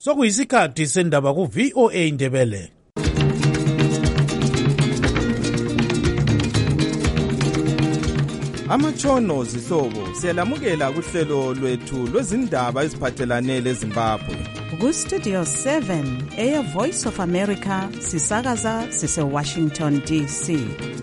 Sokuyisikhathi sendaba ku VOA Ndebele. Amatshono zihlobo siyalamukela kuhlelo lwethu lwezindaba eziphathelane leZimbabwe. Ku Studio 7 Air Voice of America sisakaza sise Washington DC.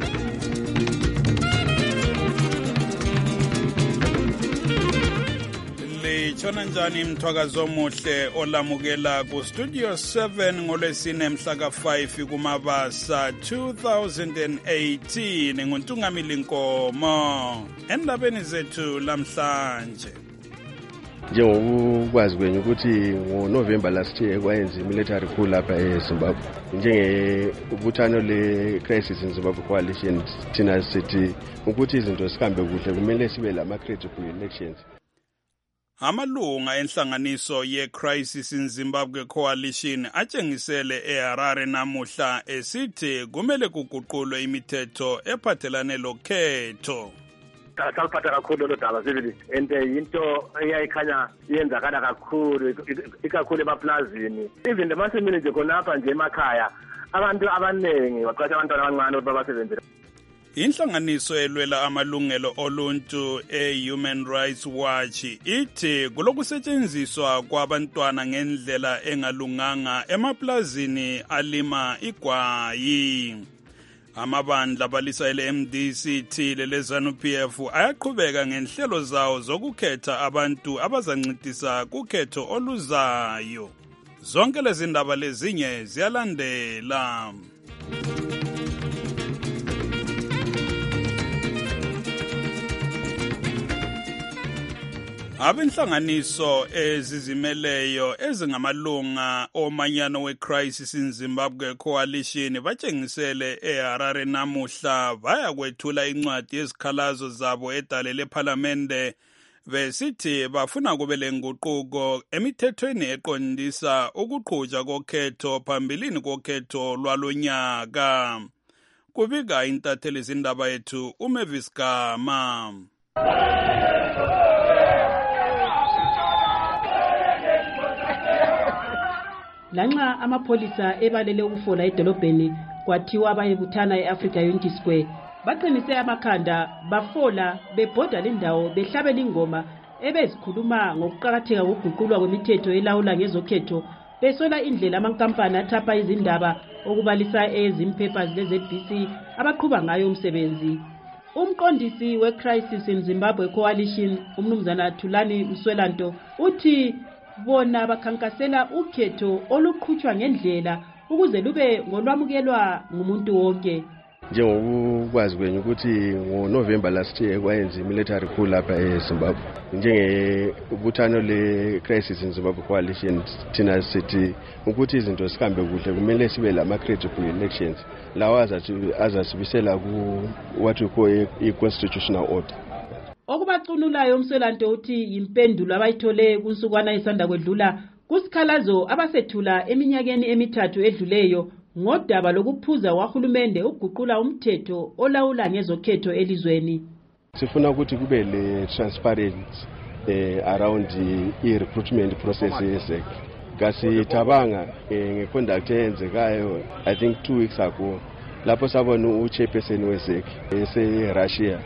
Chona njani mthwakazo omuhle olamukela ku Studio 7 ngolwesine mhla ka5 kuMabasa 2018 nguntungamili Nkomo endabeni zethu lamhlanje. Njengokwazi kwenye ukuthi ngoNovember last year kwayenza military coup lapha eZimbabwe njengebuthano le-crisis in Zimbabwe coalition thina sithi ukuthi izinto sihambe kuhle kumele sibe lama credible elections. Amalunga enhlanganiso ye-Crisis in Zimbabwe Coalition atshengisele eHarare namuhla esithi kumele kuguqulwe imithetho ephathelane lokhetho. Saliphatha kakhulu lo daba sibili ente into eyayikhanya yenzakala kakhulu ikakhulu emaplazini even emasimini nje khonapha nje emakhaya abantu abanengi baqasha abantwana abancane ukuthi babasebenzele. Inhlanganiso elwela amalungelo oluntu e-Human Rights Watch ithi kulokusetshenziswa kwabantwana ngendlela engalunganga emaplazini alima igwayi. Amabandla balisa ele-MDC lele-ZANU-PF ayaqhubeka ngenhlelo zawo zokukhetha abantu abazancedisa kukhetho oluzayo. Zonke lezi ndaba lezinye ziyalandela. Abenhlanganiso ezizimeleyo ezingamalunga omanyano we-Crisis in Zimbabwe Coalition batshengisele eHarare namuhla baya kwethula incwadi yezikhalazo zabo edale lePhalamende besithi bafuna kube lenguquko emithethweni eqondisa ukuqhutshwa kokhetho phambilini kokhetho lwalonyaka. Kubika intatheli zindaba yethu uMavis Gama. Lanxa amapholisa ebalele ukufola edolobheni kwathiwa bayebuthana eAfrica Unity Square baqinise amakhanda bafola bebhoda lendawo behlabela ingoma ebezikhuluma ngokuqhakatheka kokuguqulwa kwemithetho elawula ngezokhetho besola indlela amankampani athapha izindaba okubalisa ezimpapers leZBC abaqhuba ngayo umsebenzi. Umqondisi we-Crisis in Zimbabwe Coalition umnumzana Thulani Mswelanto uthi bona bakhankasela ukhetho oluqhutshwa ngendlela ukuze lube ngolwamukelwa ngumuntu wonke. Njengokwazi kwenye ukuthi ngoNovember last year kwayenza military coup lapha eZimbabwe njengebuthano le-Crisis in Zimbabwe Coalition thina sithi ukuthi izinto sihambe kuhle kumele sibe lama credible elections lawa azasibisela ku what we call i-constitutional order. Okubacunulayo umselanto uthi impendulo abayithole kunsukwana isanda kwedlula kusikhalazo abasethula eminyakeni emithathu edluleyo ngodaba lokuphuza wahulumende ukuguqula umthetho olawula ngezokhetho elizweni. Sifuna ukuthi kube le transparency around i-recruitment process yesek. Kasithabanga ngeconduct eyenzekayo I think 2 weeks ago lapho sabona uchairperson wesek ese-Russia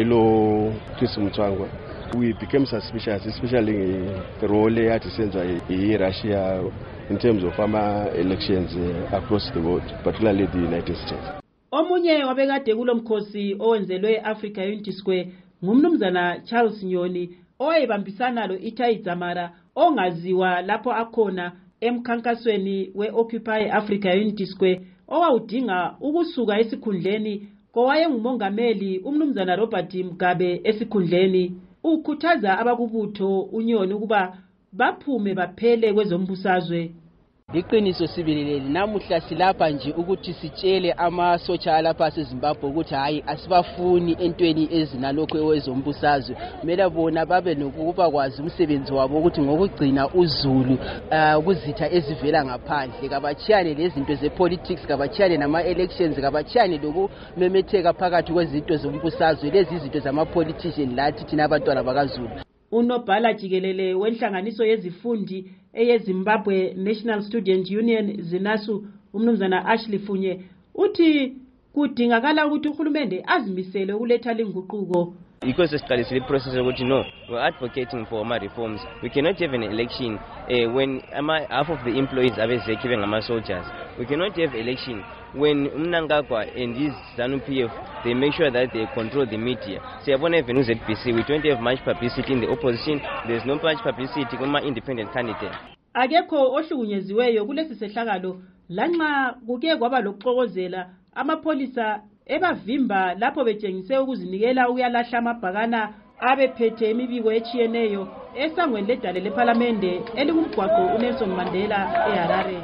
elo Chris Mutsvangwa. We became suspicious, especially the role that is in Russia in terms of elections across the world, particularly the United States. Omunye wabekade kulomkhosi owenzelwe Africa Unity Square ngumnumzana Charles Nyoni owayebambisana lo Itai Dzamara ongaziwa lapho akhona emkhankasweni we-Occupy Africa Unity Square owawudinga ukusuka esikhundleni kowayengumongameli umnumzana Robert Mugabe esikhundleni. Ukhuthaza abakubutho uNyoni ukuba baphume baphele kwezombusazwe. Iqiniso sibileleli namuhla silapha nje ukuthi sitshele amasotsha alapha aseZimbabwe ukuthi hayi asibafuni entweni ezinalokho ewezombusazwe. Kumele bona babe nokuba kwazi umsebenzi wabo ukuthi ngokugcina uzulu kuzitha ezivela ngaphandle kabachiyane lezinto zepolitics kabachiyane nama-elections kabachiyane lokumemetheka phakathi kwezinto zombusazwe lezi izinto zama-politician lathi thina abantwana bakaZulu. Unobhala jikelele wenhlanganiso yezifundi eyeZimbabwe National Student Union ZINASU umnumzana Ashley Funye uthi kudingakala ukuthi uhulumende azimisele ukuletha lenguquko. Because the process of no, we're advocating for more reforms. We cannot have an election when half of the employees are giving soldiers. We cannot have election when Mnangagwa and his ZANU-PF, they make sure that they control the media. See, we don't have much publicity in the opposition. There's no much publicity on my independent candidate. Akekho ohlukunyeziweyo kulesi sehlakalo lanxa kuke kwaba lokuxokozela amapolisa ebavimba lapho betshengise ukuzinikela ukuyalahla amabhakana abephethe imibiko echiyeneyo esangweni ledale leParliament elikumgwaqo uNelson Mandela eHarare.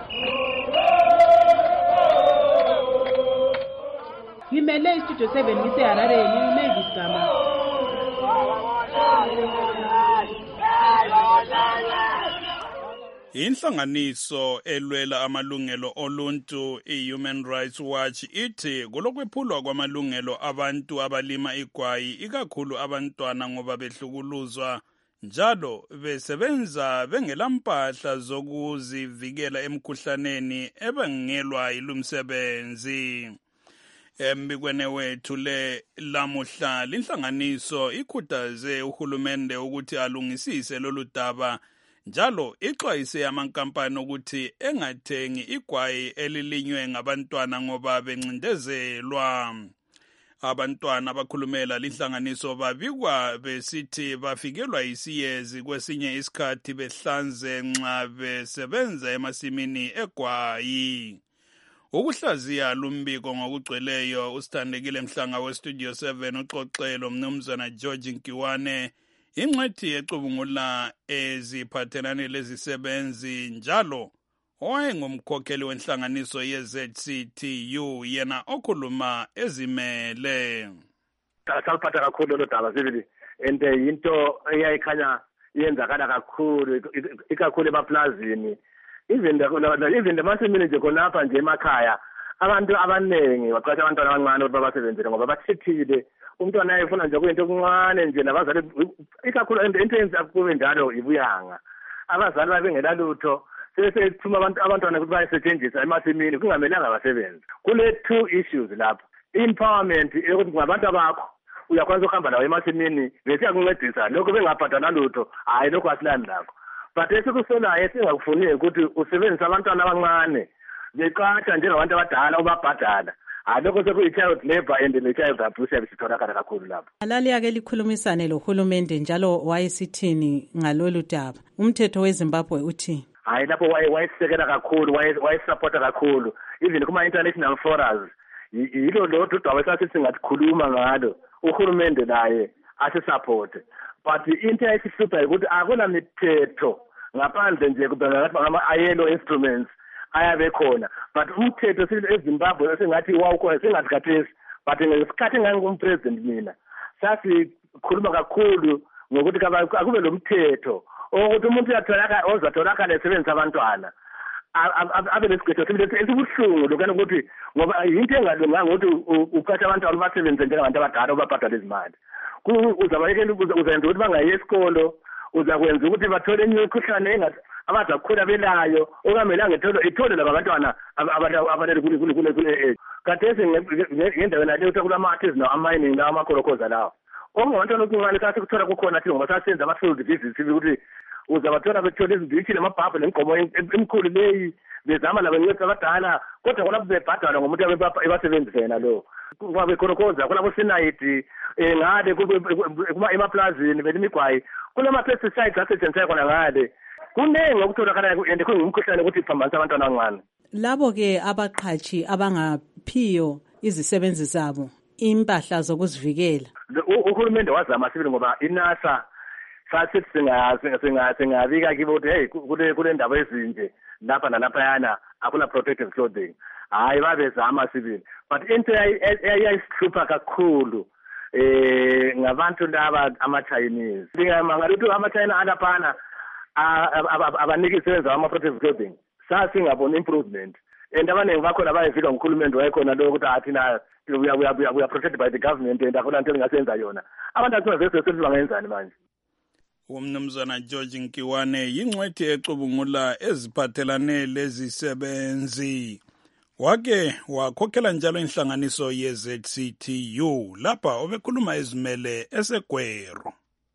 Ngimele Studio 7 ngiseHarare ngiMavis Gama. Inhlanganiso elwela amalungelo oluntu iHuman Rights Watch ithi kulokwephulwa kwamalungelo abantu abalima igwayi ikakhulu abantwana ngoba behlukuluzwa njalo besebenza bengelampahla zokuzivikela emkhuhlaneni ebangelwa yilumsebenzi. Embikweni wethu le lamuhla inhlanganiso ikhuthaze uhulumende ukuthi alungisise lolu daba njalo ixwayise amankampani ukuthi engathengi igwayi elilinywe ngabantwana ngoba bencindezelwa. Abantwana abakhulumela linhlanganiso babikwa besithi bafikelwa isiyezi kwesinye isikhathi behlanze nxa besebenza emasimini egwayi. Ukuhlaziya lumbiko ngokugcweleyo usithandekile Mhlanga weStudio 7 uxoxelo mnumzana George Nkiwane ingxethi ecubungula eziphathelane lezisebenzi njalo owayengumkhokheli wenhlanganiso yeZCTU yena okhuluma ezimele. Saliphatha kakhulu lo daba sibili and into eyayikhanya yenzakala kakhulu ikakhulu emaplazini even the masimini nje khonapha nje emakhaya abantu abanengi baqasha abantwana abancane ukuthi babasebenzele ngoba bathithile umntwana ayefuna nje kuyinto okuncane nje nabazali ikakhulu into eyenza kube njalo ibuyanga abazali babengela lutho sesethuma abantwana ukuthi bayisetshenziswa emasimini kungamelanga basebenze. Kule two issues lapha empowerment ukuthi ngabantu bakho uyakwazi ukuhamba lawo emasimini bese yakuncedisa lokho bengabhadala lutho hayi lokho asilani lakho but esikusolayo esingakufuni ukuthi usebenzise abantwana abancane beqasha njengabantu abadala ubabhadala alokho sekuyi-child labor and le-child abuse bisitholakala kakhulu lapho. Alali ake likhulumisane lohulumende njalo wayesithini ngalolu daba umthetho weZimbabwe uthi hayi lapho wayesekela kakhulu wayesupporta kakhulu even kuma-international forums yilo lodwa udaba esasithi ngakhuluma ngalo uhulumende naye asisupporte but into eyayisihlupha ukuthi akuna mithetho ngaphandle nje kubengakathi ngama-ILO instruments ayabe khona but umthetho eZimbabwe esingathi wawukhona singathi khathesi but ngesikhathi engangumpresident mina sasikhuluma kakhulu ngokuthi akube lo mthetho ukuthi umuntu ozatholakala esebenzisa abantwana abe lesigqetho esibuhlungu lokana ukuthi ngoba yinto engalunganga ukuthi uqashe abantwana basebenze njengabantu abadala ubabhadala izimali uzabayekela uzenza ukuthi bangayi esikolo uzakwenza ukuthi bathole imikhuhlane abazakhula belayo okungamelanga ithole laba bantwana abalele kule khathesi ngendaweni naleyo kulama-artists nawo ama-mining lawo amakholokoza lawo okungabantwana okuncane sasikuthola kukhona thi ngoba sasenza ama-field visits ukuthi uzabathola bethola izinditshi nemabhabhu nemigqomo emikhulu leyi bezama labo bencedisa abadala kodwa khona bebhadala ngomuntu ebasebenzisa yena lowo bekholokoza kulabo sinayidi ngale emaplazini belimigwayi kulama-pesticides asetshenziswayo khona ngale kunengi okutholakalayo and kungumkhuhlane ukuthi iphambanisa abantwana abancane. Labo-ke abaqhatshi abangaphiyo izisebenzi zabo impahla zokuzivikela uhulumende wazama sibili ngoba iNASA sasithi singabika kibo ukuthi hey kule ndaba ezinje lapha nalaphayana akuna protective clothing hayi babezama sibili but into eyayisihlupha kakhulu ngabantu laba ama-Chinese ngingamangala ukuthi ama-China alaphana abaniki isebenza ama-protective clothing sasingaboni improvement and abaningi bakhona bayevika nguhulumende wayekhona lo ukuthi athina we are protected by the government and akuna nto engasenza yona abantu asingazeseselithi bangenzani manje. Umnumzana George Nkiwane yingcwethi ecubungula eziphathelane lezisebenzi. Wake wakhokhela njalo inhlanganiso ye-ZCTU lapha obekhuluma ezimele eseGwero.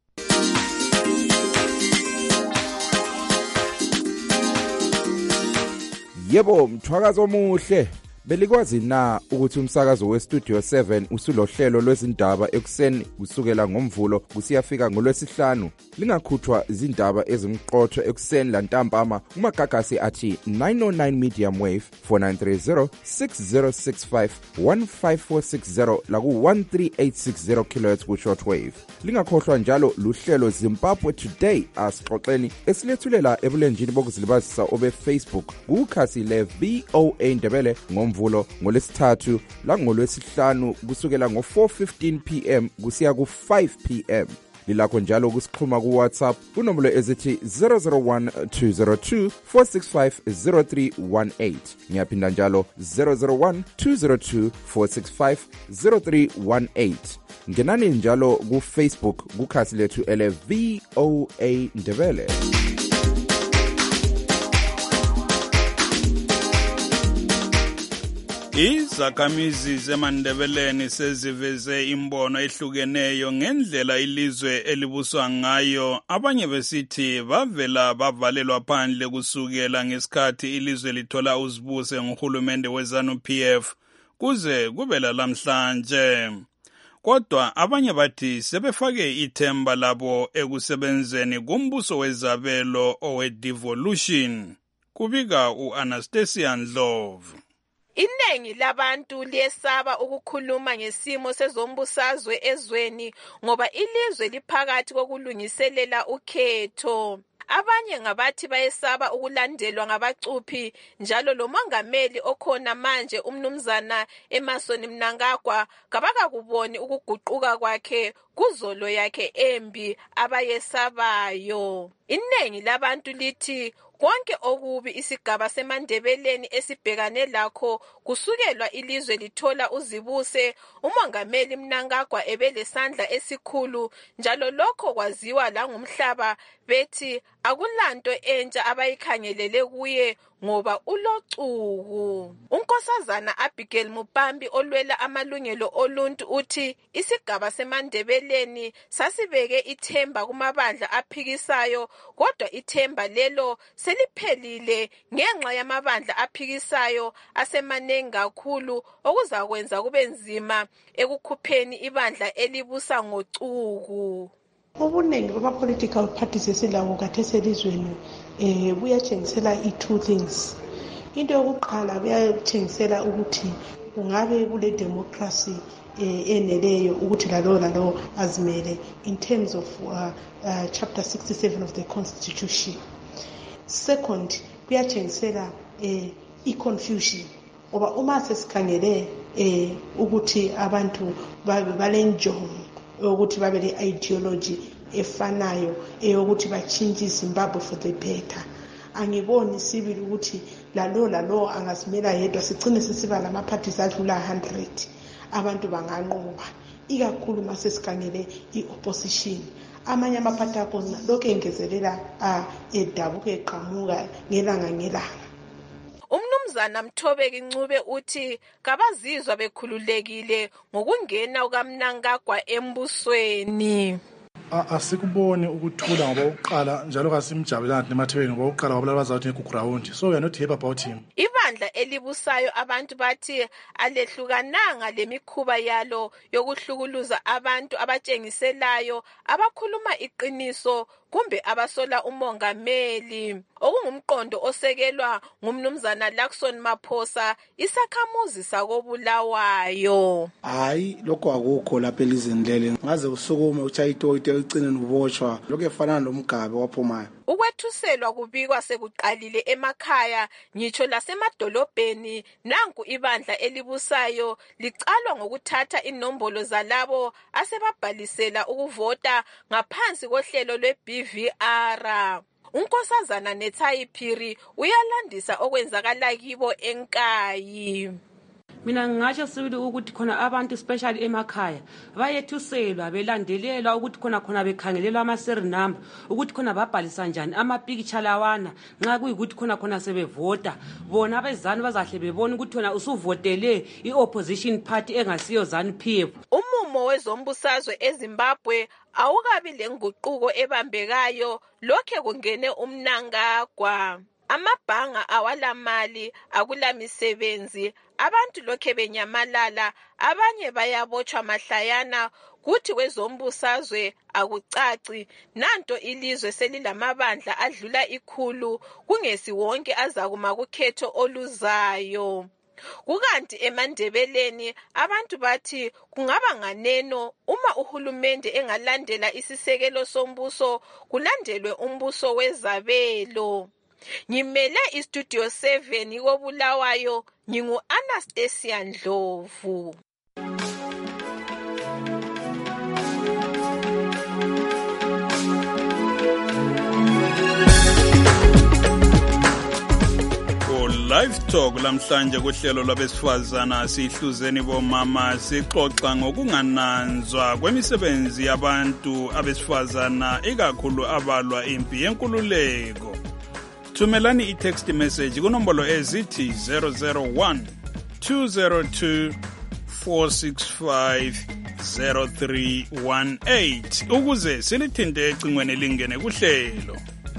Yebo, mthwakazo omuhle. Belikwazi na ukuthi umsakazo weStudio 7 usulohlelo lwezindaba ekuseni kusukela ngomvulo kusiyafika ngolwesihlanu? Lingakhuthwa izindaba ezimqotho ekuseni lantambama kumagagasi athi 909 medium wave 4930 6065 15460 laku 13860 kHz ku shortwave. Lingakhohlwa njalo luhlelo Zimbabwe Today asixoxeni esilethulela ebulenjini bokuzilibazisa obe Facebook kukhasi le VOA Ndebele ngomvulo ngolesithathu la ngolwesihlanu kusukela ngo-4:15 PM kusiya ku-5 PM. Lilakho njalo kusixhuma ku WhatsApp kunombolo ezithi 001-202-465-0318. Ngiyaphinda njalo 001-202-465-0318. Ngenani njalo ku Facebook kukhasi lethu ele VOA Ndebele. Izakhamizi zeMandebeleni seziveze imbono ehlukeneyo ngendlela ilizwe elibuswa ngayo. Abanye besithi bavela bavalelwa phandle kusukela ngesikhathi ilizwe lithola uzibuse ngohulumende weZANU-PF kuze kube lamhlanje. Kodwa abanye bathi sebefake ithemba labo ekusebenzeni kumbuso wezabelo owe-devolution. Kubika u-Anastasia Ndlovu. Iningi labantu liyesaba ukukhuluma ngesimo sezombusazwe ezweni ngoba ilizwe liphakathi kokulungiselela ukhetho. Abanye ngabathi bayesaba ukulandelwa ngabacuphi njalo lo mongameli okhona manje umnumzana Emmerson Mnangagwa kabakakuboni ukuguquka kwakhe kuzolo yakhe embi abayesabayo. Iningi labantu lithi konke okubi isigaba seMandebeleni esibhekane lakho kusukelwa ilizwe lithola uzibuse umongameli Mnangagwa ebelesandla esikhulu njalo lokho kwaziwa la ngumhlaba bethi akulanto entsha abayikhangelele kuye ngoba ulocuku. Unkosazana Abigail Mupambi olwela amalungelo oluntu uthi isigaba seMandebeleni sasibeke ithemba kumabandla aphikisayo kodwa ithemba lelo seliphelile ngenxa yamabandla aphikisayo asemanengi kakhulu okuzakwenza kube nzima ekukhupheni ibandla elibusa ngocuku. Ubuningi bama-political parties esilawo khathesi elizweni buyatshengisela i-two things. Into yokuqala buyatshengisela ukuthi kungabe kule democracy eneleyo ukuthi lalo azimele in terms of chapter 67 of the constitution. Second, kuyatshengisela i-confusion ngoba uma sesikhangele ukuthi abantu balenjongo ukuthi babe le-ideology efanayo eyokuthi batshintshe iZimbabwe for the better. Angiboni sibili ukuthi lalo angazimela yedwa sigcine sisiba lama-parties adlula 100 abantu banganqoba ikakhulu uma sesikhangele i-opposition. Amanye amaphathi akhona lokhu engezelela edabuka eqhamuka ngelanga. Umnumzana Mthobeki Ncube uthi kabazizwa bekhululekile ngokungena kukaMnangagwa embusweni. Asikuboni ukuthula ngoba uqala njalo kasimjabulani nemathebeni ngoba uqala wabula bazathi ku-ground, so we are not happy about him. Ibandla elibusayo abantu bathi alehlukananga lemikhuba yalo yokuhlukuluza abantu abatshengiselayo abakhuluma iqiniso kumbe abasola umongameli, okungumqondo osekelwa ngumnumzana Lakson Maphosa isakhamuzi sakobulawayo. Hayi, lokho akukho lapha elizweni leli, ngaze usukume uchayitoyite ucine ubotshwa lokho efana nomgabe waphumayo. Ukwethuselwa kubikwa sekuqalile emakhaya ngitsho lasemadolobheni. Nanku ibandla elibusayo licalwa ngokuthatha inombolo zalabo asebabhalisela ukuvota ngaphansi kohlelo lwe-BVR. Unkosazana Nethayi Phiri uyalandisa okwenzakala kibo eNkayi. mina ngingasho sibili ukuthi khona abantu especially emakhaya bayethuselwa belandelelwa ukuthi khona bekhangelelwa ama-serial number ukuthi khona babhalisa njani amapicture lawana nxa kuyikuthi khona sebevota bona abezanu bazahle bebona ukuthi khona usuvotele i-opposition party engasiyo ZANU-PF. Umumo wezombusazwe eZimbabwe awukabi lenguquko ebambekayo lokhe kungene umnangagwa. Amabhanga awalamali, akulamisebenzi, abantu lokhe benyamalala, abanye bayabotshwa mahlayana, kuthi wezombusazwe akucaci. Nanto ilizwe selilamabandla adlula 100, kungesi wonke azakuma kukhetho oluzayo. Kukanti eMandebeleni abantu bathi kungaba nganeno uma uhulumende engalandela isisekelo sombuso kulandelwe umbuso wezabelo. Ngimele iStudio 7 koBulawayo, ngingu-Anastasia Ndlovu. Live Talk lamhlanje kuhlelo lwabesifazana sihluzeni bomama sixoxa ngokungananzwa kwemisebenzi yabantu abesifazana ikakhulu abalwa impi yenkululeko. Thumelani i-text message kunombolo ezithi 001 202 465 0318 ukuze silithinte ecingweni lingene kuhlelo.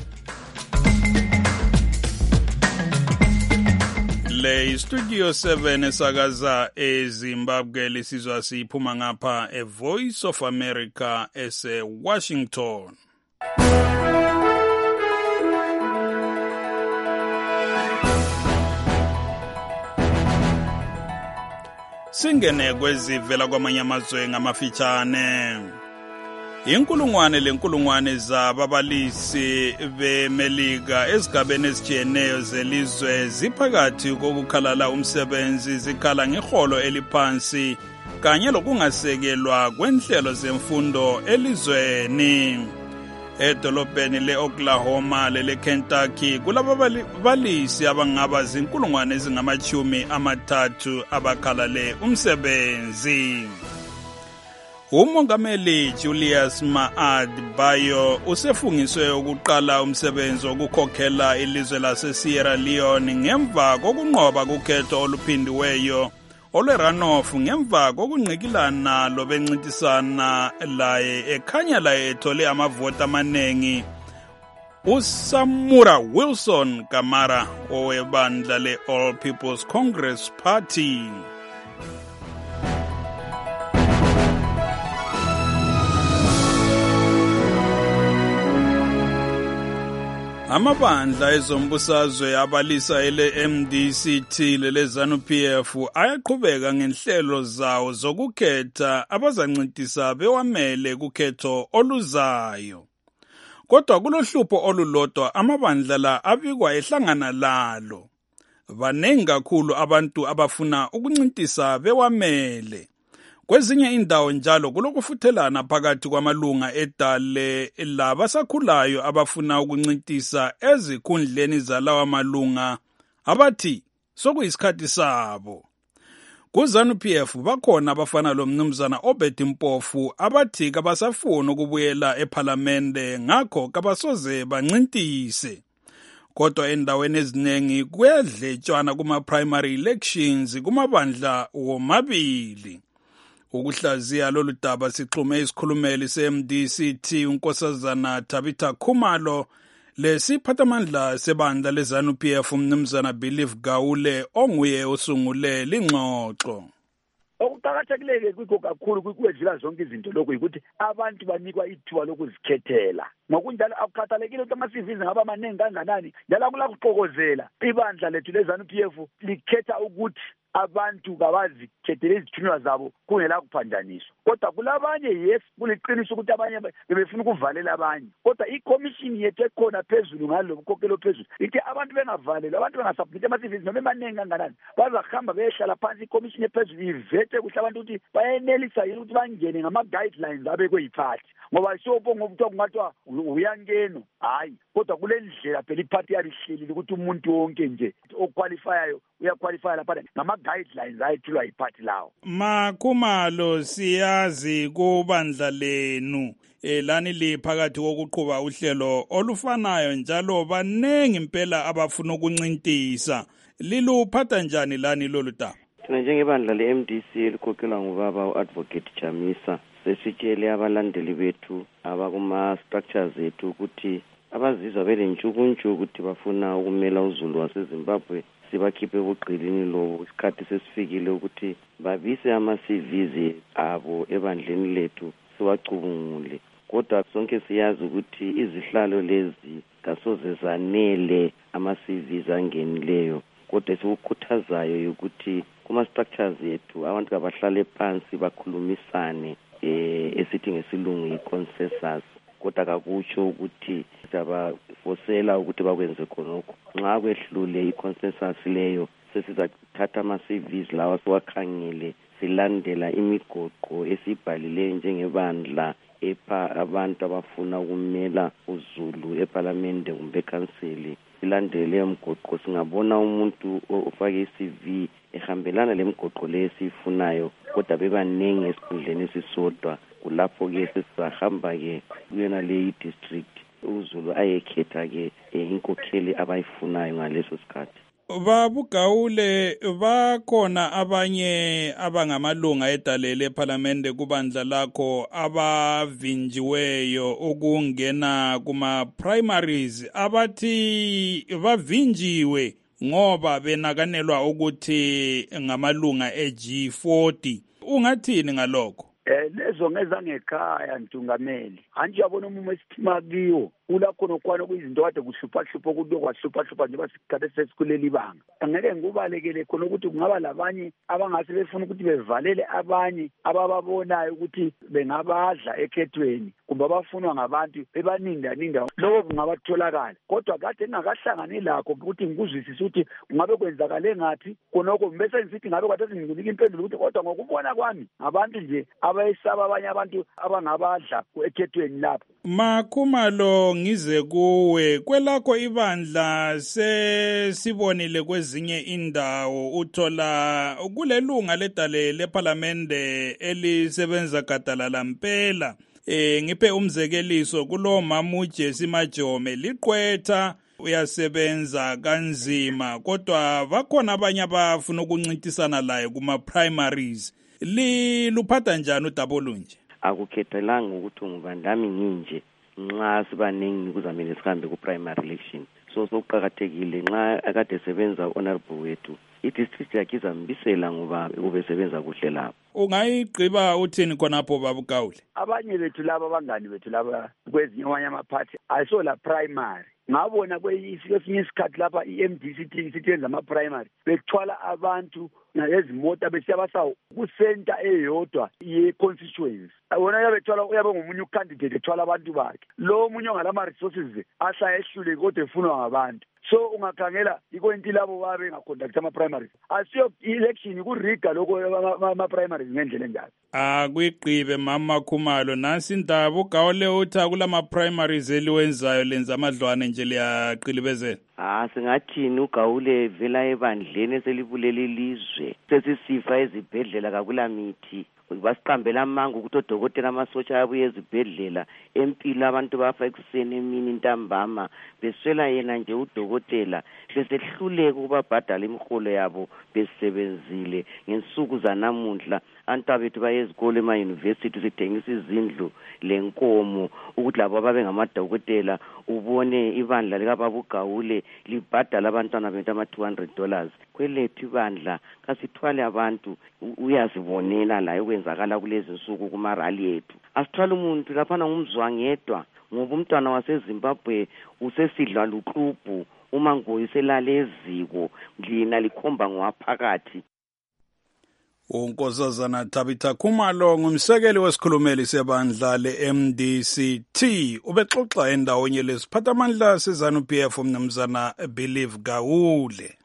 Le Studio 7 esakaza eZimbabwe lisizwa siphuma ngapha eVoice of America ese-Washington. Singene kwezivela kwamanye amazwe ngamafitshane. Inkulungwane zababalisi beMelika ezigabeni ezitshiyeneyo zelizwe ziphakathi kokukhalala umsebenzi, zikhala ngeholo eliphansi kanye lokungasekelwa kwenhlelo zemfundo elizweni. Edolobheni le-Oklahoma lele-Kentucky kulababalisi abangaba zinkulungwane ezingama-30 abakhalale umsebenzi. Umongameli Julius Maad Bio usefungiswe ukuqala umsebenzi wokukhokhela ilizwe lase-Sierra Leone ngemva kokunqoba kukhetho oluphindiweyo olwe-runoff ngemva kokungqikilana lobencintisana laye ekhanya laye ethole amavoti amaningi. uSamura Wilson Kamara owebandla le-All People's Congress Party. Amabandla ezombusazwe abalisa ele-MDCT lele-ZANU-PF ayaqhubeka ngenhlelo zawo zokukhetha abazancintisa bewamele kukhetho oluzayo. Kodwa kulohlupho olulodwa amabandla la abikwa ehlangana lalo. Banengi kakhulu abantu abafuna ukuncintisa bewamele. Kwezinye indawo njalo kulokufuthelana phakathi kwamalunga edale labasakhulayo abafuna ukuncintisa ezikhundleni zalawa malunga abathi sokuyisikhathi sabo. KuZANU-PF bakhona abafana lomnumzana Obed Mpofu abathi kabasafuna ukubuyela ePhalamende ngakho kabasoze bancintise. Kodwa endaweni eziningi kuyadletshwana kuma-primary elections kumabandla womabili. Ukuhlaziya lolu daba sixhume isikhulumeli se-MDCT unkosazana Tabitha Khumalo lesiphathamandla sebandla le-ZANU-PF umnumzana Believe Gawule onguye osungule lingxoxo. Okuqakathekile kwikho kakhulu kwedlula zonke izinto lokho ukuthi abantu banikwa ithuba lokuzikhethela. Ngokunjalo akukhathalekile ukuthi ama-CVs ngaba maningi kanganani, njalo akulakuxokozela ibandla lethu le-ZANU-PF likhetha ukuthi abantu kabazikhethele izithunywa zabo kungela kuphanjaniswa. Kodwa kulabanye yes kuliqiniso ukuthi abanye bebefuna ukuvalela abanye. Kodwa iCommission yethu ekhona phezulu ngalo ukhokhelo phezulu ithi abantu bengavalelwa, abantu bengasubmit ama-CVs noma emaningi kanganani, bazahamba beyehlala phansi iCommission ephezulu ivete kuhle abantu ukuthi bayenelisa yini ukuthi bangene ngama-guidelines abekwe yiphathi. Ngoba siyobonga ngokuthiwa kungathiwa uyangeno, hayi, kodwa kule ndlela phela iphathi yalihlelile ukuthi umuntu wonke nje oqualifyayo uyaqualifya lapha ngama guidelines ayethulwa yiphathi lawo. Makhumalo, siyazi kubandla lenu lani liphakathi kokuqhuba uhlelo olufanayo njalo banengi impela abafuna ukuncintisa. Liluphatha njani lani lolu daba? Thina njengebandla le-MDC elikhokhelwa ngubaba u-Advocate Chamisa sesitshele abalandeli bethu abakuma-structures ethu ukuthi abazizwa belentshukuntshu ukuthi bafuna ukumela uZulu waseZimbabwe sibakhiphe ebuqilini lobo. Isikhathi sesifikile ukuthi babise ama-CVs abo ebandleni lethu siwacubungule. Kodwa sonke siyazi ukuthi izihlalo lezi kasoze zanele ama-CVs angenileyo. Kodwa esikukhuthazayo ukuthi kuma-structures ethu abantu abahlale phansi bakhulumisane esithi ngesilungu i-consensus. Kodwa kakutsho ukuthi siyabafosela ukuthi bakwenze khonokho. Nxa kwehlule i-consensus leyo sesizathatha ama-CVs lawa siwakhangele silandela imigoqo esibhalileyo njengebandla epha abantu abafuna ukumela uZulu eParliament kumbe eKhanseli. Silandele umgoqo, singabona umuntu ofake i-CV ehambelana lemgoqo leyo esifunayo kodwa bebaningi esikhundleni esisodwa, kulapho-ke sesizahamba-ke kuyona leyi district uZulu ayekhetha-ke inkokheli abayifunayo ngaleso sikhathi. Babugawule, bakhona abanye abangamalunga edalele eParliament kubandla lakho abavinjiweyo ukungena kuma-primaries abathi bavinjiwe ngoba benakanelwa ukuthi ngamalunga eG40. Ungathini ngalokho? Lezo ngezangekhaya Ntungameli. Anje yabona umumo esithima kiwo ulakho nokwana kuyizinto kade kuhlupha ukuthi kwahlupha nje basikade sesikuleli ibanga. Angeke ngikubalekele khona ukuthi kungaba labanye abangase befuna ukuthi bevalele abanye abababonayo ukuthi bengabadla ekhethweni kumbe abafunwa ngabantu bebaninda lokho kungabatholakala. Kodwa kade ngakahlangani lakho ukuthi ngikuzwisise ukuthi kungabe kwenzakale ngathi khonoko bese ngithi ngabe kade nginika impendulo ukuthi kodwa ngokubona kwami abantu nje abayisaba abanye abantu abangabadla ekhethweni lapho. Makhumalo, ngize kuwe kwelakho ibandla sesibonile kwezinye indawo uthola kulelunga ledale leParliament elisebenza gadalala mpela. Ngiphe umzekeliso kulo Mamuje Simajome liqwetha uyasebenza kanzima kodwa bakhona abanye abafuna ukuncintisana laye kuma primaries. Luphatha njani udaba olunje? Akukhethelanga ukuthi ngubandami nginje nxa sibaningi kuzamele sihambe ku-primary election. So sokuqakathekile nxa akade sebenza honorable wethu i-district yakhe izambisela ngoba ubesebenza kuhle lapho. Ungayigqiba uthini khonapho babugawule? Abanye bethu laba abangani bethu laba kwezinye amanye amaphathi ayisola primary. Ngabona kwesinye isikhathi lapha i-MDC sithenza ama-primary bethwala abantu nezimota besiyabasa ku-center eyodwa ye-constituency. Wona uyabethwala uyabe ngomunye ucandidate ethwala abantu bakhe. Lo munye ongalama-resources ahlala ehlule kodwa efunwa ngabantu. So ungakhangela ikwenti labo babe ngaconduct ama-primaries. Asiyo election kuriga lokho ama-primaries ngendlela enjalo. Kuyigqibe mama Khumalo, nansi indaba ugawule uthi kulama-primaries eliwenzayo lenza amadlwane nje liyaqilibezela. Singathini ugawule vela ebandleni eselibulele ilizwe sesisifa ezibhedlela kakula mithi basiqambela amanga ukuthi odokotela amasotsha abuye ezibhedlela empilo abantu bafa ekuseni emini ntambama beswela yena nje udokotela sesehluleka ukubabhadala imiholo yabo besebenzile ngensuku zanamuhla. Abantu bethu bayezikole ema-university sithengisa izindlu lenkomo ukuthi labo ababe ngamadokotela ubone ibandla likababugawule libhadala abantwana bethu ama-$200. Kwelethu ibandla kasithwale abantu uyazibonela la ukwenzakala kulezi nsuku kumarali ethu. Asithwale umuntu laphana ngumzwangedwa ngoba umntwana waseZimbabwe usesidla luqubhu uma ngoyiselale eziko lina likhomba ngwaphakathi. Unkosazana Tabitha Khumalo ngumsekeli wesikhulumeli sebandla le-MDCT ubexoxa endawonye lesiphathamandla seZANU-PF umnumzana Believe Gawule.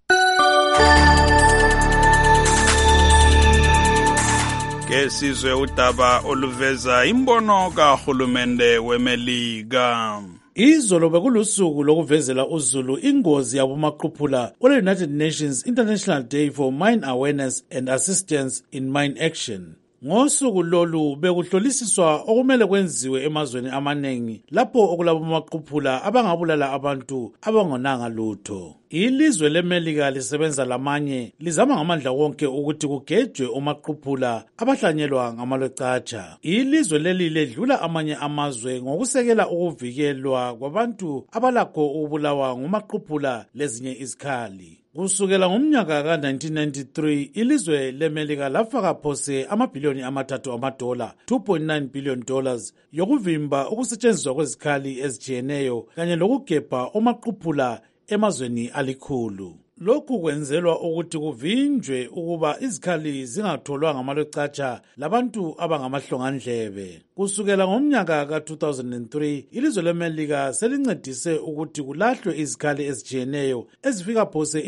Ke sizwe udaba oluveza imbono kahulumende weMelika. Izolo bekulusuku lokuvezela uzulu ingozi yabomaqhuphula ole United Nations International Day for Mine Awareness and Assistance in Mine Action. Ngosuku lolu bekuhlolisiswa okumele kwenziwe emazweni amaningi lapho okulabomaqhuphula abangabulala abantu abangonanga lutho. Ilizwe leMelika lisebenza lamanye lizama ngamandla wonke ukuthi kugejwe omaqhuphula abahlanyelwa ngamalocatsha. Ilizwe leli ledlula amanye amazwe ngokusekela ukuvikelwa kwabantu abalakho ukubulawa ngomaqhuphula lezinye izikhali. Kusukela ngomnyaka ka-1993 ilizwe leMelika lafaka phose amabhiliyoni amathathu amadola, $2.9 billion yokuvimba ukusetshenziswa kwezikhali ezijiyeneyo kanye lokugebha omaqhuphula emazweni alikhulu. Lokhu kwenzelwa ukuthi kuvinjwe ukuba izikhali zingatholwa ngamalocatsha labantu abangamahlongandlebe. Kusukela ngomnyaka ka-2003 ilizwe leMelika selincedise ukuthi kulahlwe izikhali ezijiyeneyo ezifika phose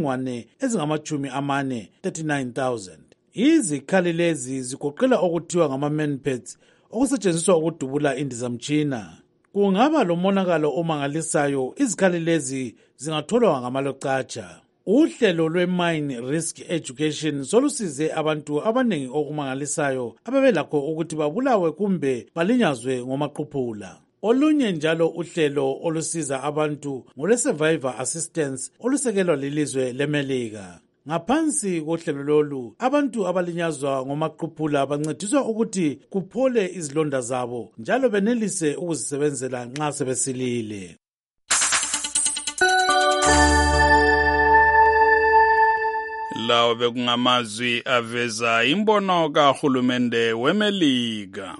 39,000. Izikhali lezi zigoqela okuthiwa ngama-manpads okusetshenziswa ukudubula indizamtshina. Kungaba lomonakalo omangalisayo izikhali lezi zingatholwa ngamalocatsha. Uhlelo lwe-Mine Risk Education solusize abantu abaningi okumangalisayo ababelakho ukuthi babulawe kumbe balinyazwe ngomaqhuphula. Olunye njalo uhlelo olusiza abantu ngole-Survivor Assistance olusekelwa lilizwe leMelika. Ngaphansi kohlelo lolu, abantu abalinyazwa ngomaqhuphula bancediswa ukuthi kuphole izilonda zabo njalo benelise ukuzisebenzela nxa sebesilile. Lawo bekungamazwi aveza imbono kahulumende weMelika.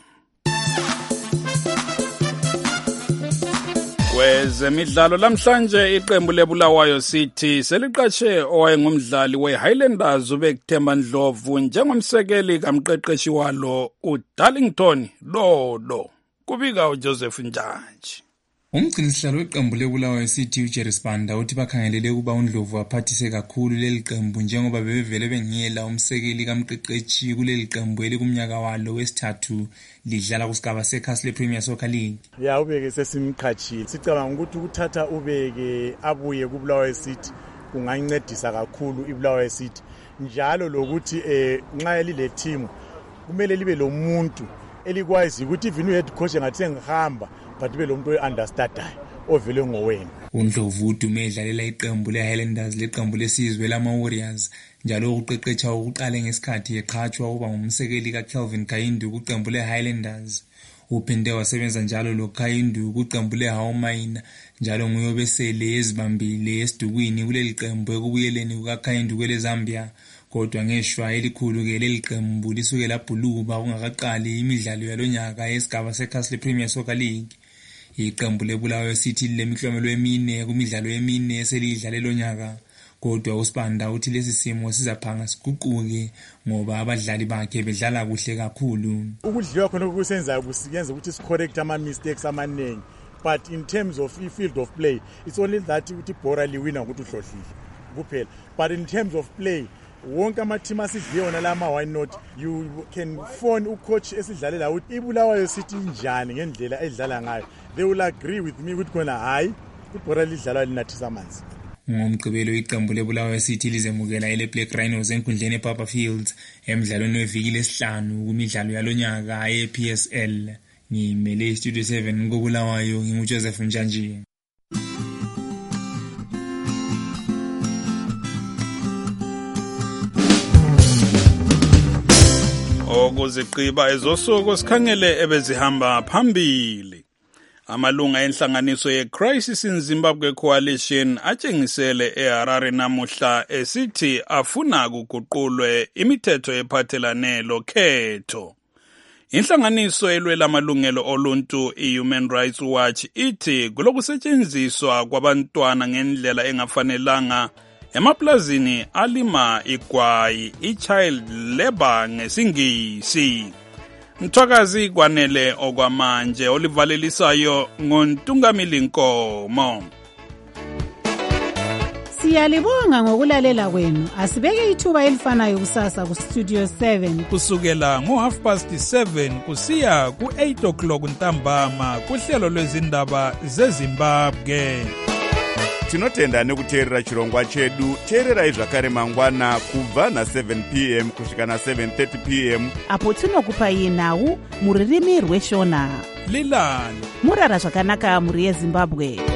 Kwezemidlalo lamhlanje iqembu leBulawayo City seliqashe owayengumdlali weHighlanders uBekuthemba Ndlovu njengomsekeli kamqeqeshi walo uDarlington Dodo. Kubika uJoseph Njanji. Umgcinisihlalo weqembu leBulawayo City uJerry Sibanda uthi bakhangelele ukuba uNdlovu aphathise kakhulu leli qembu njengoba bebevele bengiyela umsekeli kamqeqeshi kuleli qembu elikumnyaka walo wesithathu lidlala kusigaba sekhasi lePremier Soccer League. Ya ubeke sesimqhatshile. Sicabanga ukuthi ukuthatha ubeke abuye kuBulawayo City kungancedisa kakhulu iBulawayo City. Njalo lokuthi nxa elile team kumele libe lo muntu elikwazi ukuthi even uhead coach engathi ngihamba but be lo muntu oyi-understandayo ovele ngowena. uNdlovu udume edlalela iqembu leHighlanders leqembu lesizwe lama-Warriors njalo ukuqeqetsha ukuqala ngesikhathi eqhatshwa ukuba ngumsekeli kaKelvin Kayindu kuqembu leHighlanders. Uphinde wasebenza njalo loKayindu kuqembu leHawmine njalo nguye obesele ezibambile esidukwini kuleli qembu ekubuyeleni kukaKayindu kweleZambia. Kodwa ngeshwa elikhulu ke leli qembu lisuke labhuluka kungakaqali imidlalo yalonyaka yesigaba sekhasi lePremier Soccer League. Iqembu leBulawayo City lemiklomelo emine kumidlalo emine eselidlale lonyaka. Kodwa uSibanda uthi lesi simo sizaphanga siguquke ngoba abadlali bakhe bedlala kuhle kakhulu. Ukudliwa khona okusenzayo kusiyenza ukuthi sicorrect ama-mistakes amaningi. But in terms of field of play, it's only that ukuthi ibhora liwina ukuthi uhlohlile kuphela. But in terms of play, wonke ama-team asidliwe wona lama why not, you can phone ucoach esidlalela ukuthi iBulawayo City njani ngendlela edlala ngayo. They will agree with me ukuthi khona hayi ibhora lidlalwa linathisa amanzi. Ngomgqibelo iqembu leBulawayo City lizemukela ile Black Rhinos enkundleni ePapa Fields emidlalweni weviki lesihlanu kumidlalo yalonyaka yePSL. Ngimele iStudio 7 koBulawayo nginguJoseph Njanji. Okuziqiba ezosuku sikhangele ebezihamba phambili. Amalunga enhlanganiso yeCrisis in Zimbabwe Coalition atshengisele eHarare namuhla esithi afuna kuguqulwe imithetho ephathelane lokhetho. Inhlanganiso elwela amalungelo oluntu iHuman Rights Watch ithi kulokusetshenziswa kwabantwana ngendlela engafanelanga emaplazini alima igwayi ichild labor ngesingisi. Mthwakazi Kwanele okwamanje olivalelisayo ngoNtungamili Nkomo. Siyalibonga ngokulalela kwenu. Asibeke ithuba elifanayo kusasa ku Studio 7 kusukela ngo7:30 kusiya ku8 o'clock ntambama kuhlelo lwezindaba zeZimbabwe. Tinotenda nekuteerera chirongwa chedu. Teererai zvakare mangwana kubva na7 p.m. kusvika na7:30 p.m. apo tinokupai nhau muririmi rweshona. Lilani murara zvakanaka muri yeZimbabwe.